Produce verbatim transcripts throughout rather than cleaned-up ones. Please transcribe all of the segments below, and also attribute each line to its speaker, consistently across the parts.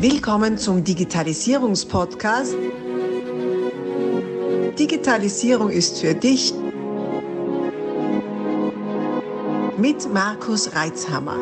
Speaker 1: Willkommen zum Digitalisierungspodcast. Digitalisierung ist für dich mit Markus Reitzhammer.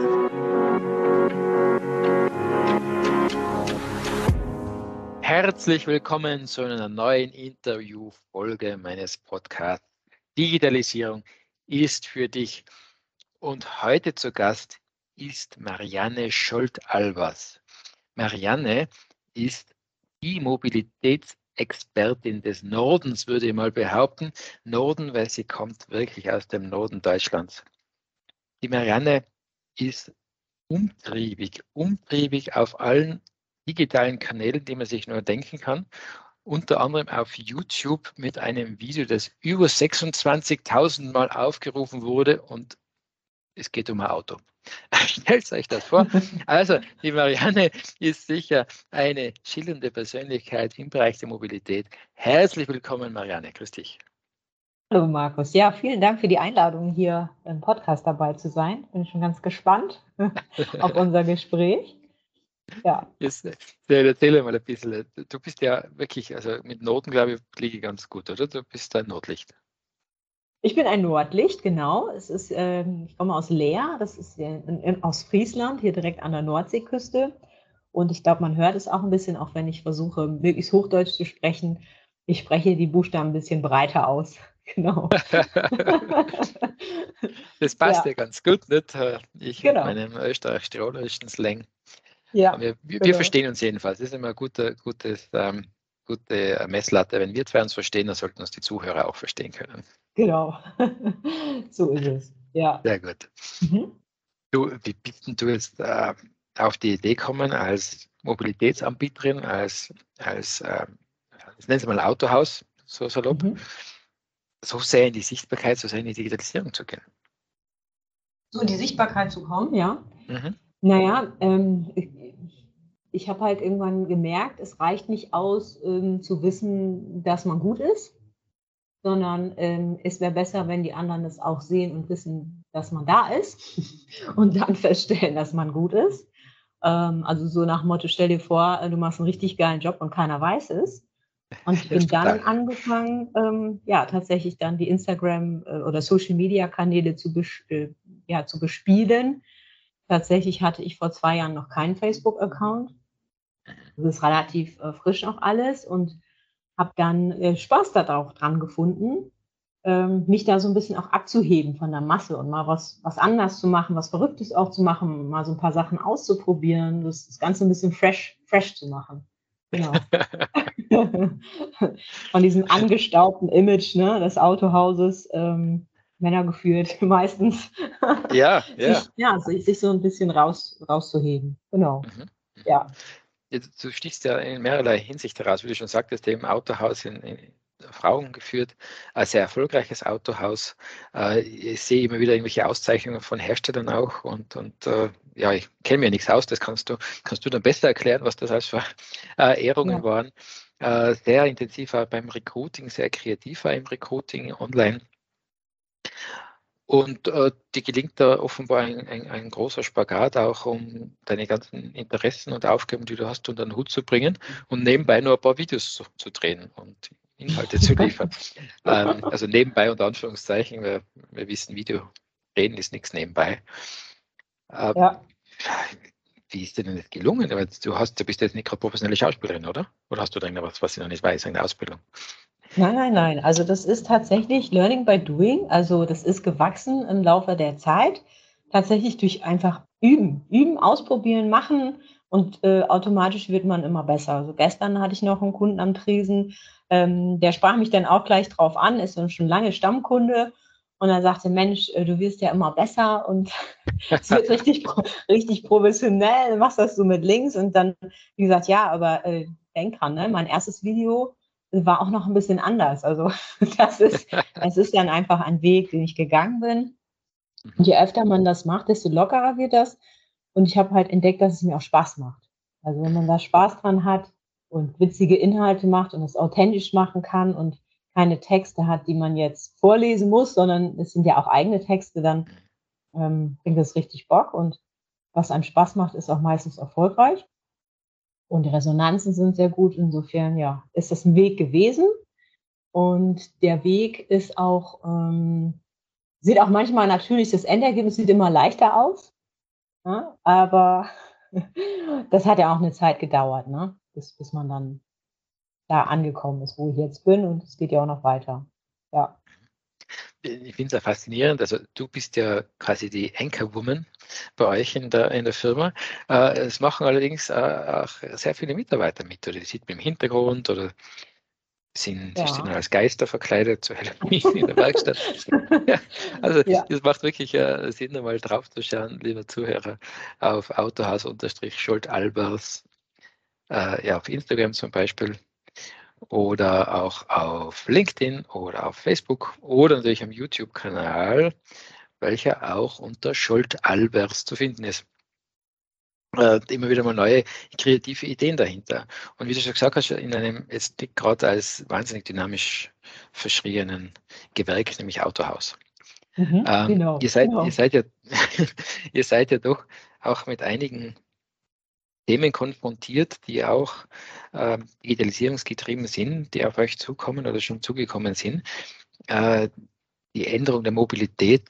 Speaker 2: Herzlich willkommen zu einer neuen Interviewfolge meines Podcasts. Digitalisierung ist für dich. Und heute zu Gast ist Marianne Scholth-Albers. Marianne ist die Mobilitätsexpertin des Nordens, würde ich mal behaupten. Norden, weil sie kommt wirklich aus dem Norden Deutschlands. Die Marianne ist umtriebig, umtriebig auf allen digitalen Kanälen, die man sich nur denken kann. Unter anderem auf YouTube mit einem Video, das über sechsundzwanzigtausend Mal aufgerufen wurde, und es geht um ein Auto. Stellt euch das vor. Also, die Marianne ist sicher eine schillernde Persönlichkeit im Bereich der Mobilität. Herzlich willkommen, Marianne. Grüß dich.
Speaker 3: Hallo Markus. Ja, vielen Dank für die Einladung, hier im Podcast dabei zu sein. Bin schon ganz gespannt auf unser Gespräch. Ja.
Speaker 2: Jetzt, erzähl mal ein bisschen. Du bist ja wirklich, also mit Noten, glaube ich, liege ich ganz gut, oder? Du bist ein Nordlicht.
Speaker 3: Ich bin ein Nordlicht, genau. Es ist, ähm, ich komme aus Leer, das ist in, in, aus Friesland, hier direkt an der Nordseeküste. Und ich glaube, man hört es auch ein bisschen, auch wenn ich versuche, möglichst Hochdeutsch zu sprechen. Ich spreche die Buchstaben ein bisschen breiter aus. Genau.
Speaker 2: Das passt ja, ja ganz gut, nicht? Ich
Speaker 3: genau.
Speaker 2: mit meinem österreichisch-tirolischen Slang.
Speaker 3: Ja,
Speaker 2: wir, wir
Speaker 3: genau.
Speaker 2: verstehen uns jedenfalls. Das ist immer eine gute, gutes, ähm, gute Messlatte. Wenn wir zwei uns verstehen, dann sollten uns die Zuhörer auch verstehen können.
Speaker 3: Genau, so ist es. Ja.
Speaker 2: Sehr gut. Mhm. Du, wie bist denn du jetzt äh, auf die Idee gekommen, als Mobilitätsanbieterin, als, als äh, ich nenne es mal Autohaus, so salopp, mhm. so sehr in die Sichtbarkeit, so sehr in die Digitalisierung zu gehen?
Speaker 3: So in die Sichtbarkeit zu kommen, ja. Mhm. Naja, ähm, ich, ich habe halt irgendwann gemerkt, es reicht nicht aus, ähm, zu wissen, dass man gut ist, sondern ähm, es wäre besser, wenn die anderen es auch sehen und wissen, dass man da ist und dann feststellen, dass man gut ist. Ähm, also so nach dem Motto, stell dir vor, du machst einen richtig geilen Job und keiner weiß es. Und ich bin dann angefangen, ähm, ja, tatsächlich dann die Instagram- äh, oder Social-Media-Kanäle zu, bes- äh, ja, zu bespielen. Tatsächlich hatte ich vor zwei Jahren noch keinen Facebook-Account. Das ist relativ äh, frisch noch alles und habe dann äh, Spaß da auch dran gefunden, ähm, mich da so ein bisschen auch abzuheben von der Masse und mal was, was anders zu machen, was Verrücktes auch zu machen, mal so ein paar Sachen auszuprobieren, das, das Ganze ein bisschen fresh, fresh zu machen. Genau. Von diesem angestaubten Image, ne, des Autohauses, ähm, Männer geführt meistens.
Speaker 2: Ja, ja.
Speaker 3: Sich, ja, sich, sich so ein bisschen raus, rauszuheben. Genau. Mhm. Ja.
Speaker 2: Du stichst ja in mehrerlei Hinsicht heraus, wie du schon sagtest, im Autohaus in, in Frauen geführt, ein sehr erfolgreiches Autohaus. Ich sehe immer wieder irgendwelche Auszeichnungen von Herstellern auch und, und ja, ich kenne mir nichts aus, das kannst du, kannst du dann besser erklären, was das alles für Ehrungen ja. waren. Sehr intensiv beim Recruiting, sehr kreativ im Recruiting online. Und äh, die gelingt da offenbar ein, ein, ein großer Spagat, auch um deine ganzen Interessen und Aufgaben, die du hast, unter den Hut zu bringen und nebenbei nur ein paar Videos zu, zu drehen und Inhalte zu liefern. ähm, also nebenbei unter Anführungszeichen, wir, wir wissen, Video drehen ist nichts nebenbei. Ähm, ja. Wie ist dir denn das gelungen? Du, hast, du bist jetzt nicht gerade professionelle Schauspielerin, oder? Oder hast du da irgendwas, was ich noch nicht weiß, eine Ausbildung?
Speaker 3: Nein, nein, nein. Also das ist tatsächlich Learning by Doing. Also das ist gewachsen im Laufe der Zeit. Tatsächlich durch einfach Üben. Üben, ausprobieren, machen und äh, automatisch wird man immer besser. Also gestern hatte ich noch einen Kunden am Tresen, ähm, der sprach mich dann auch gleich drauf an, ist schon lange Stammkunde und er sagte, Mensch, äh, du wirst ja immer besser und es wird richtig, richtig professionell, du machst das so mit Links und dann, wie gesagt, ja, aber äh, denk dran, ne? Mein erstes Video war auch noch ein bisschen anders. Also das ist, es ist dann einfach ein Weg, den ich gegangen bin. Und je öfter man das macht, desto lockerer wird das. Und ich habe halt entdeckt, dass es mir auch Spaß macht. Also wenn man da Spaß dran hat und witzige Inhalte macht und es authentisch machen kann und keine Texte hat, die man jetzt vorlesen muss, sondern es sind ja auch eigene Texte, dann ähm, bringt das richtig Bock. Und was einem Spaß macht, ist auch meistens erfolgreich. und die Resonanzen sind sehr gut. Insofern, ja, ist das ein Weg gewesen. Und der Weg ist auch, ähm, sieht auch manchmal natürlich, das Endergebnis sieht immer leichter aus, ne? Aber das hat ja auch eine Zeit gedauert, ne? Bis, bis man dann da angekommen ist, wo ich jetzt bin. Und es geht ja auch noch weiter. Ja.
Speaker 2: Ich finde es ja faszinierend. Also du bist ja quasi die Anchorwoman bei euch in der, in der Firma. Äh, es machen allerdings äh, auch sehr viele Mitarbeiter mit, oder die sieht man im Hintergrund oder sind, die stehen
Speaker 3: Ja.
Speaker 2: als Geister verkleidet zu Halloween in der Werkstatt. Ja, also
Speaker 3: Ja.
Speaker 2: das macht wirklich äh, Sinn, einmal drauf zu schauen, lieber Zuhörer, auf Autohaus-Scholt-Albers, äh, ja, auf Instagram zum Beispiel oder auch auf LinkedIn oder auf Facebook oder natürlich am YouTube-Kanal, welcher auch unter Scholt-Albers zu finden ist. Äh, immer wieder mal neue kreative Ideen dahinter. Und wie du schon gesagt hast, in einem jetzt nicht gerade als wahnsinnig dynamisch verschrienen Gewerk, nämlich Autohaus.
Speaker 3: Mhm,
Speaker 2: Ähm,
Speaker 3: genau,
Speaker 2: ihr seid,
Speaker 3: genau.
Speaker 2: ihr seid ja, ihr seid ja doch auch mit einigen Themen konfrontiert, die auch äh, digitalisierungsgetrieben sind, die auf euch zukommen oder schon zugekommen sind. Äh, die Änderung der Mobilität.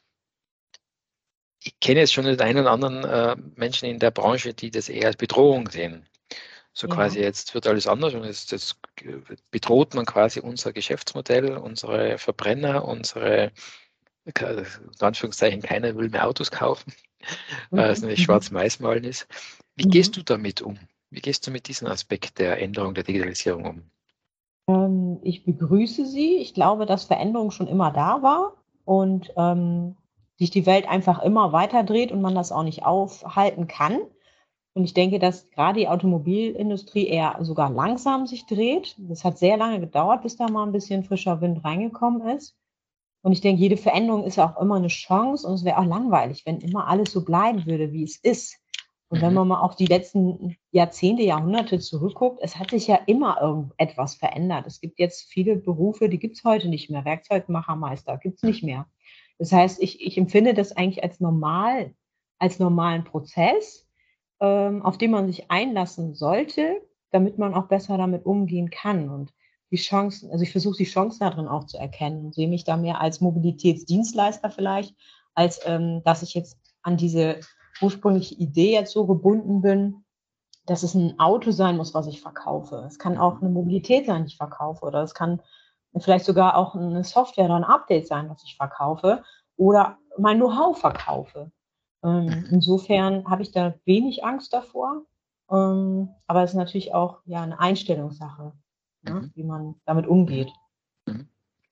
Speaker 2: Ich kenne jetzt schon den einen oder anderen äh, Menschen in der Branche, die das eher als Bedrohung sehen. So
Speaker 3: Ja.
Speaker 2: quasi, jetzt wird alles anders und jetzt, jetzt bedroht man quasi unser Geschäftsmodell, unsere Verbrenner, unsere, in Anführungszeichen, keiner will mehr Autos kaufen, weil es
Speaker 3: Mhm.
Speaker 2: nämlich
Speaker 3: Mhm.
Speaker 2: schwarz-weiß-malen ist. Wie
Speaker 3: Mhm.
Speaker 2: gehst du damit um? Wie gehst du mit diesem Aspekt der Änderung der Digitalisierung um?
Speaker 3: Ähm, ich begrüße sie. Ich glaube, dass Veränderung schon immer da war und ähm, sich die Welt einfach immer weiter dreht und man das auch nicht aufhalten kann. Und ich denke, dass gerade die Automobilindustrie eher sogar langsam sich dreht. Das hat sehr lange gedauert, bis da mal ein bisschen frischer Wind reingekommen ist. Und ich denke, jede Veränderung ist ja auch immer eine Chance und es wäre auch langweilig, wenn immer alles so bleiben würde, wie es ist. Und wenn
Speaker 2: Mhm.
Speaker 3: man mal auf die letzten Jahrzehnte, Jahrhunderte zurückguckt, es hat sich ja immer irgendetwas verändert. Es gibt jetzt viele Berufe, die gibt es heute nicht mehr. Werkzeugmachermeister gibt es nicht mehr. Das heißt, ich, ich empfinde das eigentlich als normal, als normalen Prozess, ähm, auf den man sich einlassen sollte, damit man auch besser damit umgehen kann. Und die Chancen, also ich versuche die Chancen darin auch zu erkennen und sehe mich da mehr als Mobilitätsdienstleister vielleicht, als ähm, dass ich jetzt an diese ursprüngliche Idee jetzt so gebunden bin, dass es ein Auto sein muss, was ich verkaufe. Es kann auch eine Mobilität sein, die ich verkaufe, oder es kann vielleicht sogar auch eine Software oder ein Update sein, was ich verkaufe oder mein Know-how verkaufe. Ähm, insofern habe ich da wenig Angst davor, ähm, aber es ist natürlich auch ja eine Einstellungssache, ne,
Speaker 2: Mhm.
Speaker 3: wie man damit umgeht.
Speaker 2: Mhm.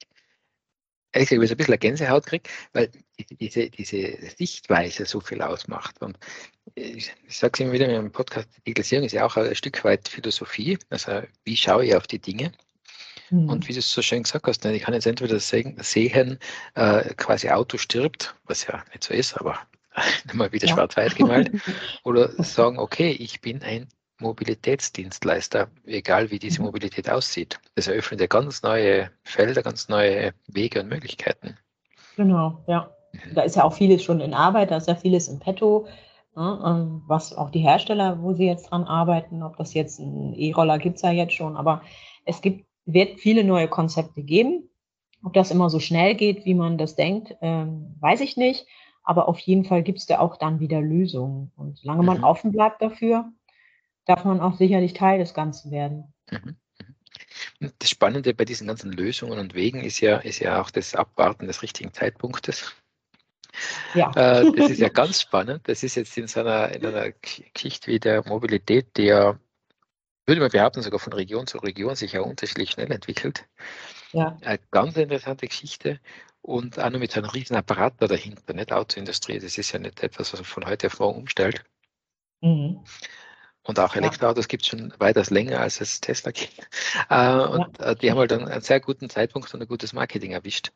Speaker 2: Ehrlich gesagt, weil ich ein bisschen eine Gänsehaut kriege, weil diese, diese Sichtweise so viel ausmacht. Und ich, ich sage es immer wieder in meinem Podcast, Digitalisierung ist ja auch ein Stück weit Philosophie. Also wie schaue ich auf die Dinge?
Speaker 3: Mhm.
Speaker 2: Und wie du es so schön gesagt hast, ich kann jetzt entweder sehen, sehen äh, quasi Auto stirbt, was ja nicht so ist, aber mal wieder
Speaker 3: Ja.
Speaker 2: schwarz-weiß gemalt, oder sagen, okay, ich bin ein Mobilitätsdienstleister, egal wie diese
Speaker 3: Mhm.
Speaker 2: Mobilität aussieht. Das eröffnet ja ganz neue Felder, ganz neue Wege und Möglichkeiten.
Speaker 3: Genau, ja. Da ist ja auch vieles schon in Arbeit, da ist ja vieles in petto, ne, ähm, was auch die Hersteller, wo sie jetzt dran arbeiten, ob das jetzt ein E-Roller gibt es ja jetzt schon, aber es gibt wird viele neue Konzepte geben. Ob das immer so schnell geht, wie man das denkt, ähm, weiß ich nicht, aber auf jeden Fall gibt es da auch dann wieder Lösungen. Und solange man
Speaker 2: Mhm.
Speaker 3: offen bleibt dafür, darf man auch sicherlich Teil des Ganzen werden.
Speaker 2: Mhm. Und das Spannende bei diesen ganzen Lösungen und Wegen ist ja, ist ja auch das Abwarten des richtigen Zeitpunktes.
Speaker 3: Ja.
Speaker 2: Äh, das ist ja ganz spannend. Das ist jetzt in so einer, in einer Geschichte wie der Mobilität, die ja, würde man behaupten, sogar von Region zu Region sich ja unterschiedlich schnell entwickelt.
Speaker 3: Ja.
Speaker 2: Eine ganz interessante Geschichte und auch noch mit so einem riesen Apparat da dahinter, nicht Autoindustrie. Das ist ja nicht etwas, was man von heute auf morgen umstellt.
Speaker 3: Mhm.
Speaker 2: Und auch
Speaker 3: Ja.
Speaker 2: Elektroautos gibt es schon weitaus länger, als es Tesla gibt. Äh, und
Speaker 3: Ja.
Speaker 2: äh, die haben halt dann einen sehr guten Zeitpunkt und ein gutes Marketing erwischt.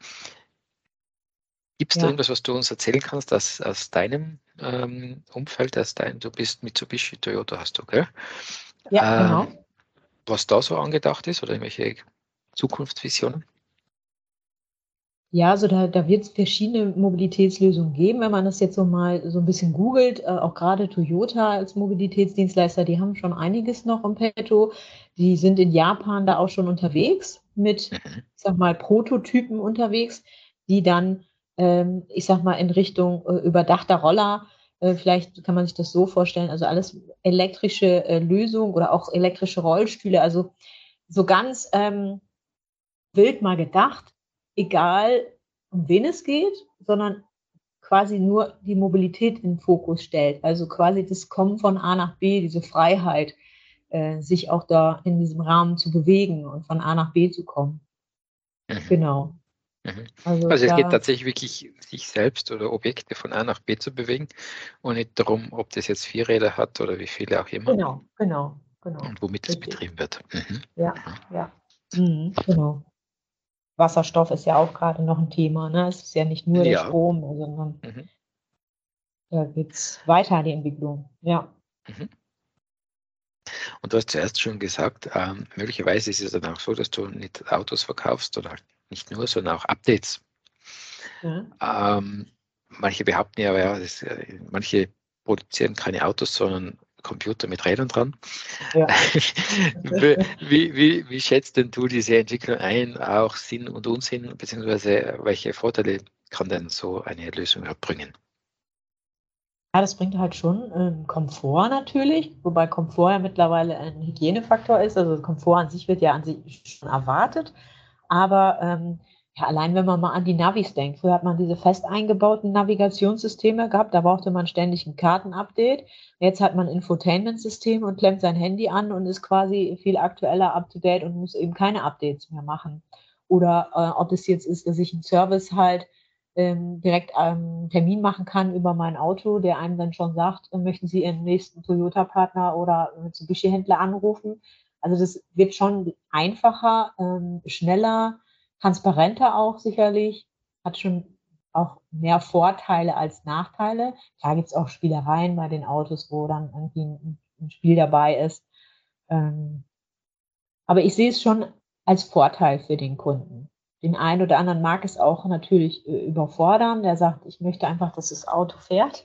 Speaker 2: Gibt es da
Speaker 3: Ja.
Speaker 2: irgendwas, was du uns erzählen kannst aus, aus deinem ähm, Umfeld? Aus dein, du bist Mitsubishi, Toyota hast du, gell?
Speaker 3: Ja,
Speaker 2: Ähm,
Speaker 3: genau.
Speaker 2: was da so angedacht ist oder irgendwelche Zukunftsvisionen?
Speaker 3: Ja, also da, da wird es verschiedene Mobilitätslösungen geben, wenn man das jetzt so mal so ein bisschen googelt, äh, auch gerade Toyota als Mobilitätsdienstleister, die haben schon einiges noch im Petto. Die sind in Japan da auch schon unterwegs mit,
Speaker 2: Mhm.
Speaker 3: ich sag mal, Prototypen unterwegs, die dann, ähm, ich sag mal, in Richtung äh, überdachter Roller, äh, vielleicht kann man sich das so vorstellen, also alles elektrische äh, Lösungen oder auch elektrische Rollstühle, also so ganz ähm, wild mal gedacht, egal um wen es geht, sondern quasi nur die Mobilität in den Fokus stellt. Also quasi das Kommen von A nach B, diese Freiheit, äh, sich auch da in diesem Rahmen zu bewegen und von A nach B zu kommen.
Speaker 2: Mhm.
Speaker 3: Genau.
Speaker 2: Mhm.
Speaker 3: Also
Speaker 2: Also es geht
Speaker 3: da,
Speaker 2: tatsächlich wirklich, sich selbst oder Objekte von A nach B zu bewegen und nicht darum, ob das jetzt vier Räder hat oder wie viele auch immer
Speaker 3: genau, genau, genau.
Speaker 2: und womit es
Speaker 3: Richtig.
Speaker 2: betrieben wird. Mhm.
Speaker 3: Ja,
Speaker 2: Mhm.
Speaker 3: ja. Mhm, genau. Wasserstoff ist ja auch gerade noch ein Thema, ne? Es ist ja nicht nur der
Speaker 2: Ja.
Speaker 3: Strom, sondern
Speaker 2: Mhm.
Speaker 3: da geht es weiter, die Entwicklung. Ja.
Speaker 2: Mhm. Und du hast zuerst schon gesagt, ähm, möglicherweise ist es dann auch so, dass du nicht Autos verkaufst oder halt nicht nur, sondern auch Updates.
Speaker 3: Ja.
Speaker 2: Ähm, manche behaupten ja, ja das, äh, manche produzieren keine Autos, sondern Computer mit Rädern dran.
Speaker 3: Ja.
Speaker 2: wie, wie, wie, wie schätzt denn du diese Entwicklung ein, auch Sinn und Unsinn, beziehungsweise welche Vorteile kann denn so eine Lösung bringen?
Speaker 3: Ja, das bringt halt schon, ähm, Komfort natürlich, wobei Komfort ja mittlerweile ein Hygienefaktor ist. Also, Komfort an sich wird ja an sich schon erwartet, aber, ähm, ja, allein wenn man mal an die Navis denkt. Früher hat man diese fest eingebauten Navigationssysteme gehabt, da brauchte man ständig 'n Kartenupdate. Jetzt hat man Infotainmentsystem und klemmt sein Handy an und ist quasi viel aktueller, up to date und muss eben keine Updates mehr machen. Oder, äh, ob es jetzt ist, dass ich 'n Service halt ähm, direkt einen Termin machen kann über mein Auto, der einem dann schon sagt, äh, möchten Sie Ihren nächsten Toyota-Partner oder Mitsubishi-Händler anrufen. Also das wird schon einfacher, ähm, schneller, transparenter auch sicherlich, hat schon auch mehr Vorteile als Nachteile. Klar gibt es auch Spielereien bei den Autos, wo dann irgendwie 'n 'n Spiel dabei ist. Ähm, aber ich sehe es schon als Vorteil für den Kunden. Den einen oder anderen mag es auch natürlich, äh, überfordern, der sagt: „Ich möchte einfach, dass das Auto fährt.“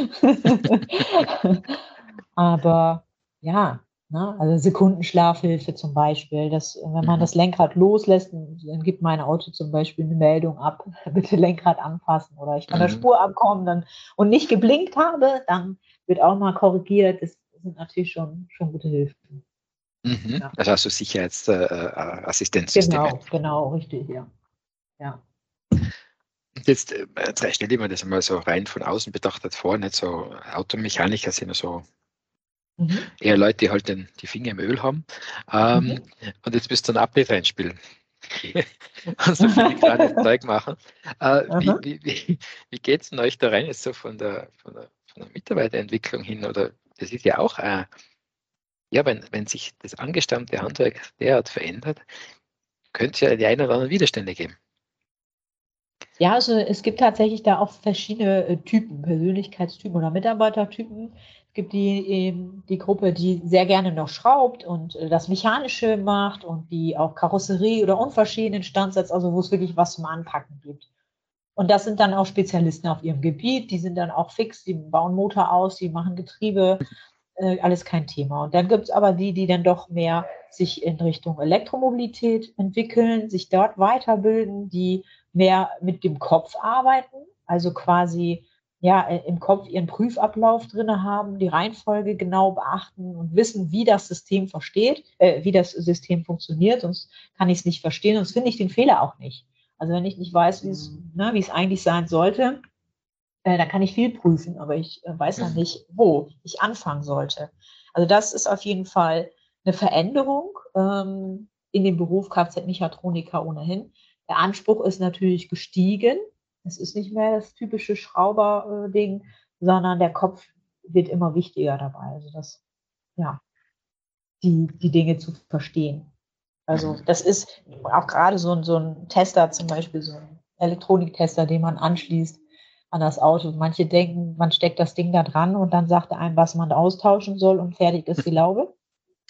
Speaker 3: Aber ja, ne, also Sekundenschlafhilfe zum Beispiel, dass wenn man
Speaker 2: Mhm.
Speaker 3: das Lenkrad loslässt, dann gibt mein Auto zum Beispiel 'ne Meldung ab: „Bitte Lenkrad anpassen“, oder ich von der
Speaker 2: Mhm.
Speaker 3: Spur abkomme dann und nicht geblinkt habe, dann wird auch mal korrigiert. Das sind natürlich schon schon gute Hilfen.
Speaker 2: Mhm.
Speaker 3: Ja.
Speaker 2: Also hast du Sicherheits äh, äh, Assistenzsysteme.
Speaker 3: Genau, genau, richtig, ja. Ja.
Speaker 2: Und jetzt, äh, jetzt stell dir mal das einmal so rein von außen betrachtet vor, nicht so Automechaniker sind ja so
Speaker 3: Mhm.
Speaker 2: eher Leute, die halt den, die Finger im Öl haben. Ähm,
Speaker 3: Mhm.
Speaker 2: und jetzt müsst du ein Update reinspielen. Und so filigranes Zeug machen. Äh, wie
Speaker 3: Aha.
Speaker 2: wie, wie, wie geht es denn euch da rein jetzt so von der, von der, von der Mitarbeiterentwicklung hin? Oder das ist ja auch, äh, ja, wenn, wenn sich das angestammte Handwerk derart verändert, könnte es ja die ein oder anderen Widerstände geben.
Speaker 3: Ja, also es gibt tatsächlich da auch verschiedene, äh, Typen, Persönlichkeitstypen oder Mitarbeitertypen. Es gibt die eben die Gruppe, die sehr gerne noch schraubt und, äh, das Mechanische macht und die auch Karosserie oder Unfallschäden instand setzt, also wo es wirklich was zum Anpacken gibt. Und das sind dann auch Spezialisten auf ihrem Gebiet, die sind dann auch fix, die bauen Motor aus, die machen Getriebe, äh, alles kein Thema. Und dann gibt's aber die, die dann doch mehr sich in Richtung Elektromobilität entwickeln, sich dort weiterbilden, die mehr mit dem Kopf arbeiten, also quasi, ja, äh, im Kopf ihren Prüfablauf drinne haben, die Reihenfolge genau beachten und wissen, wie das System versteht äh, wie das System funktioniert, sonst kann ich's nicht verstehen, sonst finde ich den Fehler auch nicht. Also, wenn ich nicht weiß, wie's ne, wie's eigentlich sein sollte, äh, dann kann ich viel prüfen, aber ich, äh, weiß ja
Speaker 2: Mhm.
Speaker 3: nicht, wo ich anfangen sollte. Also, das ist auf jeden Fall 'ne Veränderung, ähm, in dem Beruf Kfz-Mechatroniker ohnehin. Der Anspruch ist natürlich gestiegen. Es ist nicht mehr das typische Schrauber äh, Ding, sondern der Kopf wird immer wichtiger dabei. Also, das ja, die die Dinge zu verstehen. Also,
Speaker 2: Mhm.
Speaker 3: das ist auch grade so 'n so 'n Tester, zum Beispiel so 'n Elektroniktester, den man anschließt an das Auto. Manche denken, man steckt das Ding da dran und dann sagt er einem, was man austauschen soll und fertig ist die Laube.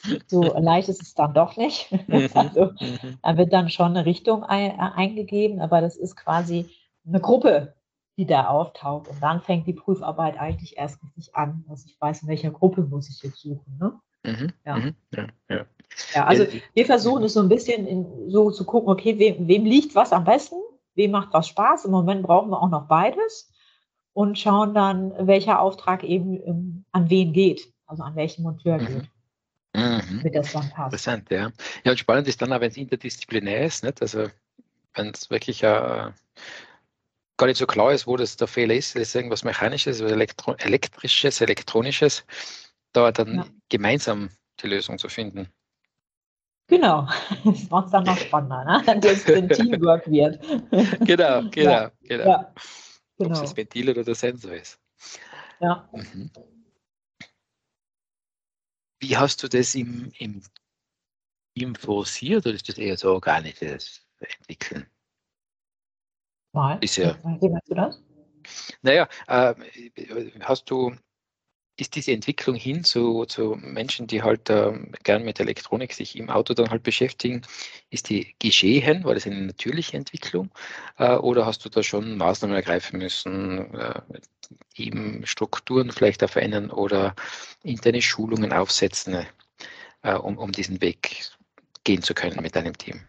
Speaker 3: So leicht ist es dann doch nicht. Also, da wird dann schon eine Richtung ein, äh, eingegeben, aber das ist quasi eine Gruppe, die da auftaucht. Und dann fängt die Prüfarbeit eigentlich erst richtig an, dass ich weiß, in welcher Gruppe muss ich jetzt suchen. Ne?
Speaker 2: Mhm,
Speaker 3: Ja.
Speaker 2: mhm, ja, ja.
Speaker 3: Ja, also
Speaker 2: Ja,
Speaker 3: wir versuchen es so ein bisschen in, so zu gucken, okay, wem, wem liegt was am besten, wem macht was Spaß. Im Moment brauchen wir auch noch beides und schauen dann, welcher Auftrag eben ähm, an wen geht, also an welchen Monteur
Speaker 2: Mhm.
Speaker 3: geht,
Speaker 2: Mhm.
Speaker 3: damit das dann passt.
Speaker 2: Interessant, ja. Ja, und spannend ist dann auch, wenn es interdisziplinär ist, nicht? Also wenn es wirklich äh, gar nicht so klar ist, wo das der Fehler ist, ist irgendwas Mechanisches oder Elektro Elektrisches, Elektronisches, da dann
Speaker 3: Ja.
Speaker 2: gemeinsam die Lösung zu finden.
Speaker 3: Genau, das macht es dann noch spannender, ne? Dass es ein Teamwork wird.
Speaker 2: Genau, genau,
Speaker 3: Ja,
Speaker 2: genau.
Speaker 3: ja,
Speaker 2: Ob es
Speaker 3: genau.
Speaker 2: das Ventil oder der Sensor ist.
Speaker 3: Ja.
Speaker 2: Mhm. Wie hast du das im, im Team forciert oder ist das eher so organisches Entwickeln?
Speaker 3: Mal.
Speaker 2: Bisher.
Speaker 3: Wie meinst du das?
Speaker 2: Naja, äh, hast du, ist diese Entwicklung hin zu, zu Menschen, die halt äh, gern mit Elektronik sich im Auto dann halt beschäftigen, ist die geschehen? War das eine natürliche Entwicklung? Äh, oder hast du da schon Maßnahmen ergreifen müssen, äh, Teamstrukturen vielleicht auch verändern oder interne Schulungen aufsetzen, äh, um, um diesen Weg gehen zu können mit deinem Team?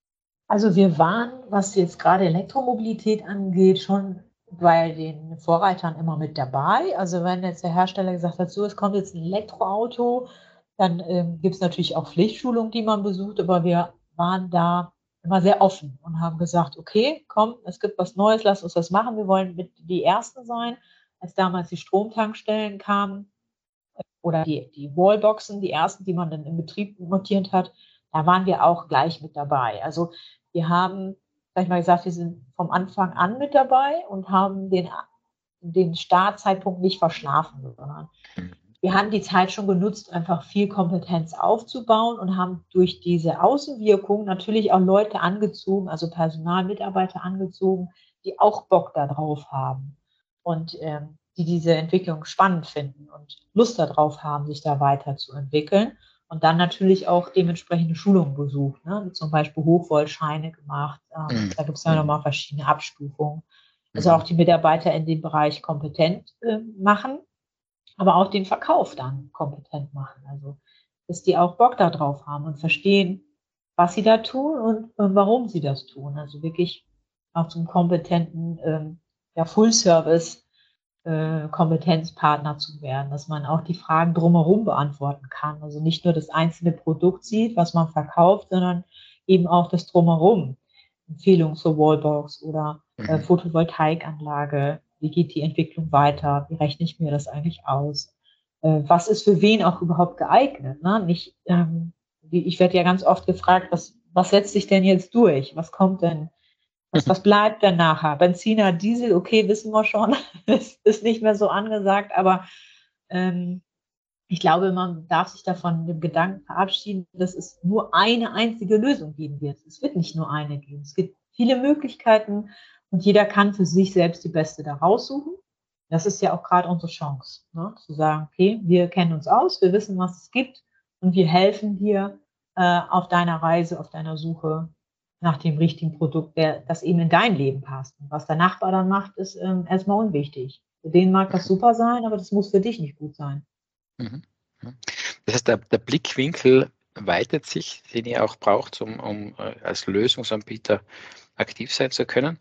Speaker 3: Also wir waren, was jetzt gerade Elektromobilität angeht, schon bei den Vorreitern immer mit dabei. Also wenn jetzt der Hersteller gesagt hat, so, es kommt jetzt ein Elektroauto, dann ähm, gibt es natürlich auch Pflichtschulungen, die man besucht, aber wir waren da immer sehr offen und haben gesagt, okay, komm, es gibt was Neues, lass uns das machen. Wir wollen mit die Ersten sein. Als damals die Stromtankstellen kamen oder die, die Wallboxen, die ersten, die man dann im Betrieb montiert hat, da waren wir auch gleich mit dabei. Also wir haben, sag ich mal gesagt, wir sind vom Anfang an mit dabei und haben den, den Startzeitpunkt nicht verschlafen, sondern wir haben die Zeit schon genutzt, einfach viel Kompetenz aufzubauen und haben durch diese Außenwirkung natürlich auch Leute angezogen, also Personalmitarbeiter angezogen, die auch Bock darauf haben und ähm, die diese Entwicklung spannend finden und Lust darauf haben, sich da weiterzuentwickeln. Und dann natürlich auch dementsprechende Schulungen besucht, ne? Zum Beispiel Hochvoltscheine gemacht. Ähm,
Speaker 2: Mhm.
Speaker 3: da gibt es ja nochmal verschiedene Abstufungen. Also auch die Mitarbeiter in dem Bereich kompetent äh, machen, aber auch den Verkauf dann kompetent machen. Also dass die auch Bock darauf haben und verstehen, was sie da tun und äh, warum sie das tun. Also wirklich auch zum kompetenten ähm, ja, Full-Service äh, Kompetenzpartner zu werden, dass man auch die Fragen drumherum beantworten kann. Also nicht nur das einzelne Produkt sieht, was man verkauft, sondern eben auch das drumherum. Empfehlungen zur Wallbox oder äh,
Speaker 2: Mhm.
Speaker 3: Photovoltaikanlage. Wie geht die Entwicklung weiter? Wie rechne ich mir das eigentlich aus? Äh, was ist für wen auch überhaupt geeignet? Ne? Nicht, ähm, ich werde ja ganz oft gefragt, was, was setzt sich denn jetzt durch? Was kommt denn? Was, was bleibt denn nachher? Benziner, Diesel, okay, wissen wir schon, das ist nicht mehr so angesagt, aber ähm, ich glaube, man darf sich davon dem Gedanken verabschieden, dass es nur eine einzige Lösung geben wird. Es wird nicht nur eine geben. Es gibt viele Möglichkeiten und jeder kann für sich selbst die beste da raussuchen. Das ist ja auch gerade unsere Chance, ne? Zu sagen, okay, wir kennen uns aus, wir wissen, was es gibt und wir helfen dir äh, auf deiner Reise, auf deiner Suche nach dem richtigen Produkt, der, das eben in dein Leben passt. Und was der Nachbar dann macht, ist ähm, erstmal unwichtig. Für den mag das super sein, aber das muss für dich nicht gut sein.
Speaker 2: Mhm. Das heißt, der, der Blickwinkel weitet sich, den ihr auch braucht, um, um als Lösungsanbieter aktiv sein zu können.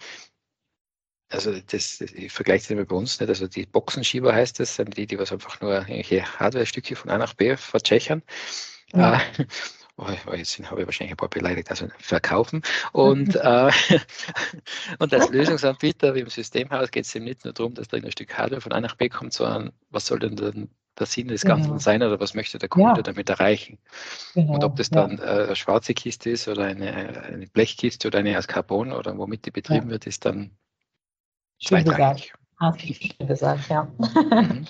Speaker 2: Also das, ich vergleiche das immer bei uns nicht. Also die Boxenschieber heißt es, sind die, die was einfach nur irgendwelche Hardware-Stücke von A nach B vertschechern. Ja. Äh, oh, jetzt habe ich wahrscheinlich ein paar beleidigt, also verkaufen. Und, äh, und als Lösungsanbieter wie im Systemhaus geht es eben nicht nur darum, dass da ein Stück Hardware von A nach B kommt, sondern was soll denn dann der Sinn des Ganzen
Speaker 3: Genau.
Speaker 2: sein oder was möchte der Kunde ja. damit erreichen?
Speaker 3: Genau,
Speaker 2: und ob das dann ja. äh, eine schwarze Kiste ist oder eine, eine Blechkiste oder eine aus Carbon oder womit die betrieben ja. wird, ist dann
Speaker 3: schön zweitrangig. Gesagt. Hast du schön gesagt, ja.
Speaker 2: Mhm.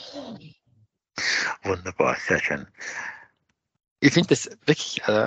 Speaker 2: Wunderbar, sehr schön. Ich finde das wirklich, äh,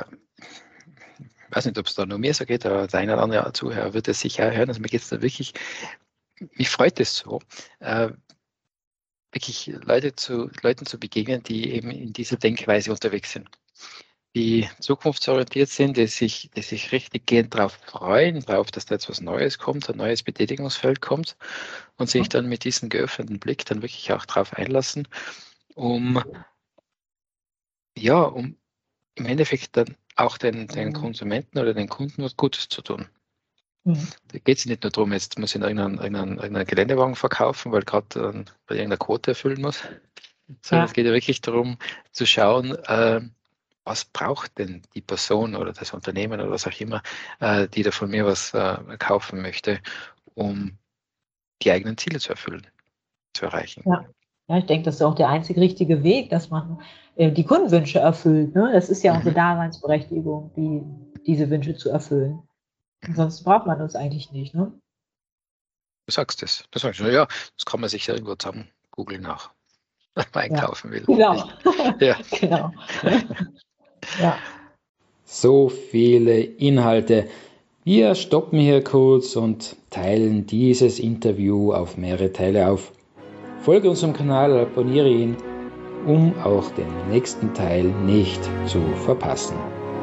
Speaker 2: ich weiß nicht, ob es da nur mir so geht, aber der eine oder andere Zuhörer wird es sicher hören. Also mir geht es da wirklich, mich freut es so, äh, wirklich Leute zu, Leuten zu begegnen, die eben in dieser Denkweise unterwegs sind. die zukunftsorientiert sind, die sich, die sich richtig gehend darauf freuen, darauf, dass da jetzt was Neues kommt, ein neues Betätigungsfeld kommt und sich dann mit diesem geöffneten Blick dann wirklich auch darauf einlassen, um ja, um im Endeffekt dann auch den, den Konsumenten oder den Kunden was Gutes zu tun. Mhm. Da geht es nicht nur darum, jetzt muss ich irgendeinen, irgendeinen, irgendeinen Geländewagen verkaufen, weil gerade äh, bei irgendeiner Quote erfüllen muss, sondern ja. Es geht ja wirklich darum zu schauen, äh, was braucht denn die Person oder das Unternehmen oder was auch immer, äh, die da von mir was äh, kaufen möchte, um die eigenen Ziele zu erfüllen, zu erreichen.
Speaker 3: Ja, ja, ich denke, das ist auch der einzig richtige Weg, dass man äh, die Kundenwünsche erfüllt. Ne? Das ist ja unsere mhm. Daseinsberechtigung, die, diese Wünsche zu erfüllen. Ansonsten braucht man uns eigentlich nicht. Ne?
Speaker 2: Du sagst es. Das sagst du, ja, das kann man sich ja irgendwo zusammen googeln nach, wenn man einkaufen
Speaker 3: ja.
Speaker 2: will.
Speaker 3: Genau.
Speaker 2: Ja.
Speaker 3: genau. Ja.
Speaker 4: So viele Inhalte. Wir stoppen hier kurz und teilen dieses Interview auf mehrere Teile auf. Folge unserem Kanal, abonniere ihn, um auch den nächsten Teil nicht zu verpassen.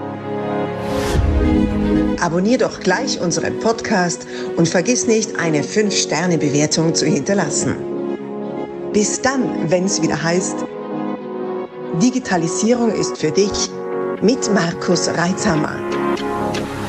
Speaker 1: Abonnier doch gleich unseren Podcast und vergiss nicht, eine fünf Sterne Bewertung zu hinterlassen. Bis dann, wenn es wieder heißt, Digitalisierung ist für dich mit Markus Reitzhammer.